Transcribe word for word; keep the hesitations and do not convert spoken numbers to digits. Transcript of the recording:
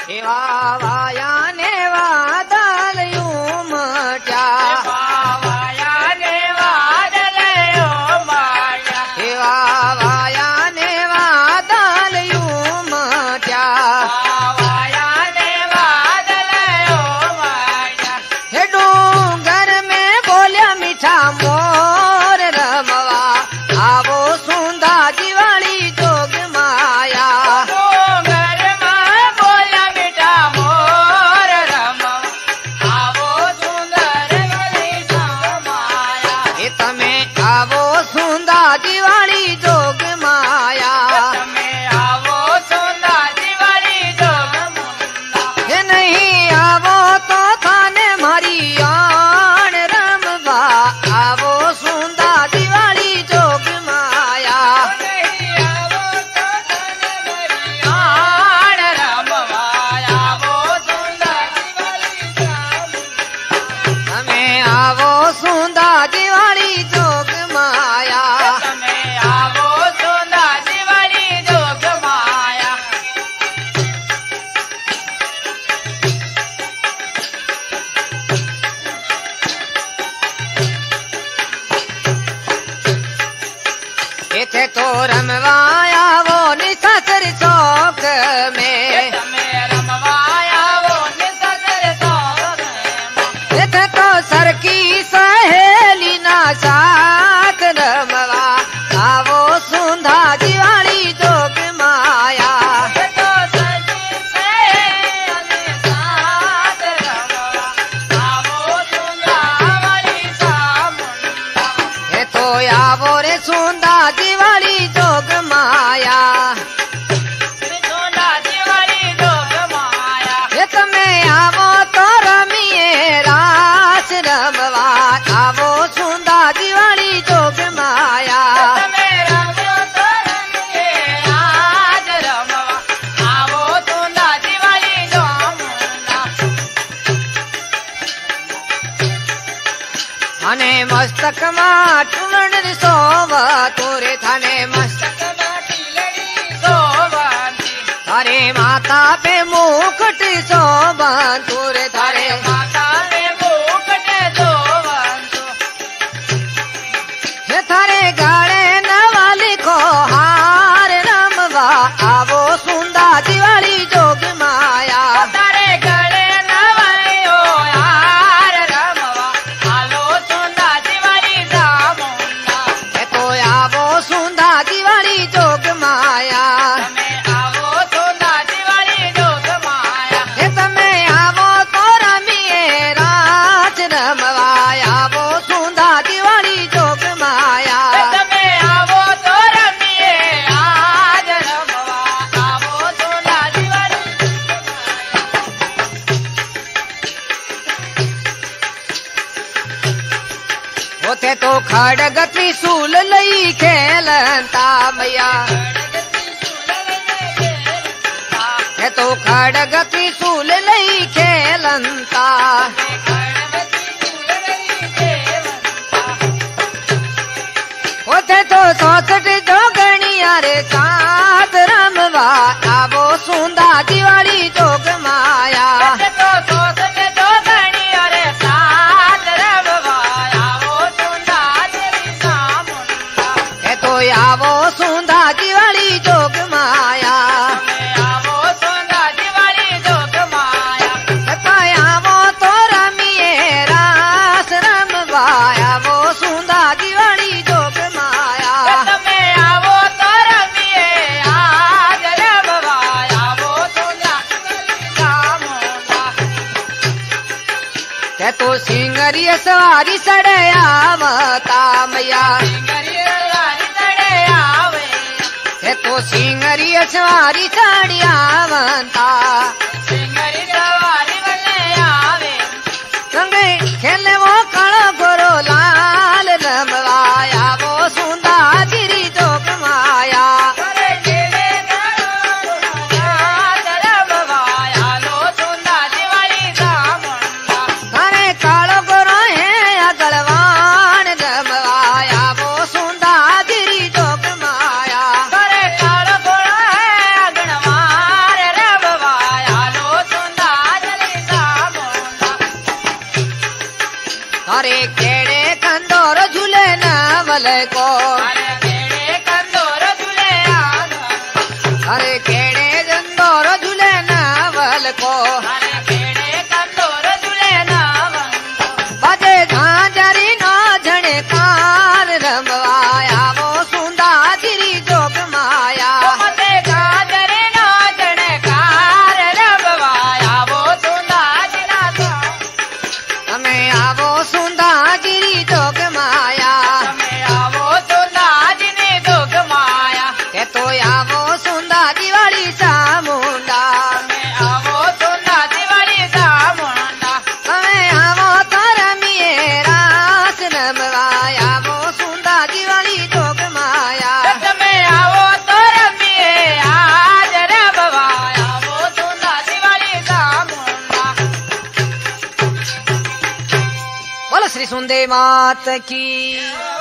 एवा वाया ने वादल उमट्या वाया ने वादल उमट्या एवा वाया ने वादल उमट्या वाया ने वादल उमट्या हे डूंगर में बोलिया मीठा मोर रमवा आवो सुंदा दिवाली जोग माया डूंगर में बोला मीठा मोर रमवा आवो सुंदर गली माया हे तमे आवो सुंदा दिवाली जोग माया તમે આવો સુંદર દિવાળી જોગ મુંડા हे नहीं आवो तो थाने मारी आन रमवा आवो सुंदा दिवाली जोग माया નહીં આવો તો તને મરિયાણ રમવા આવો સુંદર દિવાળી જોગ તમે आवो सुंदा दिवाली जोग माया તમે આવો સુંદર દિવાળી જોગ માયા इथे तो रमवाया वो निसर चौक में તમે રમવા આવો ને સદર સોગ इथे तो सर की सहेली ना साथ रमवा आवो सुंदा दिवाली जोग माया તો સજી સે અને સાત રમવા આવો સુંદર વાળી સામુંડા हे तो आवो रे सुंदा दिवाली जोग माया સુંદર દિવાળી જોગ માયા हे तमे आवो तो रमिए रास रमवा आवो सुंदा दिवाली जोग माया તમે રમો તો રમીએ આજ રમવા આવો સુંદર દિવાળી જોગુંડા थाने मस्तक मा टूंड सोव तोरे थाने मस्तक थारे माता पे मुकुट सोव तोरे थारे हे थारे गाड़े नवा लिखो हार रमवा आवो सुंदा दिवाली जोग माया हे तो आवो सुंदा दिवाली जोग माया हे तमे आवो तो रमिए राज रमवा आवो सुंदा दिवाली जोग माया होते तो खड़ग त्रिशूल लई खेलता मैया हे तो खड़ग त्रिशूल लई खेलता होते तो चौसठ जोगणिया रे सात रमवा आवो सुंदा दिवाली जोग माया हे तो आवो सुंदा दिवाली जोग माया हे तो आवो तो रमिए रास रमवा आवो सुंदा दिवाली जोग माया हे तो सिंगरी सवारी सड़यावता मैया हे तो सिंगरी सवारी चढ़ियावता संगे खेले वो कालो गोरो लाल रमवा आवो सुंदा गिरी जोग माया अरे कालो गोरो है अगलवान रमवा आवो सुंदा गिरी जोग माया काल गोळा है अगणवार रबवा अरे केड़े कंदोर झूले नावल को अरे केड़े कंदोर झूले आंगन अरे केड़े कंदोर झूले नावल को अरे केड़े कंदोर झूले नावन बजे झांझरी ना झणकार रमवाया वो सुंदा गिरी जोग माया मते गाजरे नाचण कार रबवाया वो सुंदा जिना सा हमें आवो सुंदा गिरी जोग माया તમે આવો તો નાજને દુઃખ માયા के तो आवो सुंदा दिवाली चामुंडा તમે આવો તો ના દિવાળી સામુંડા हमें आवो तारा रास रमवाया वो सुंदा दिवाली जोग माया તમે આવો તો રમીએ આજ રબવાયા वो તો ના દિવાળી સામુંડા बोलो श्री सुंदे मात की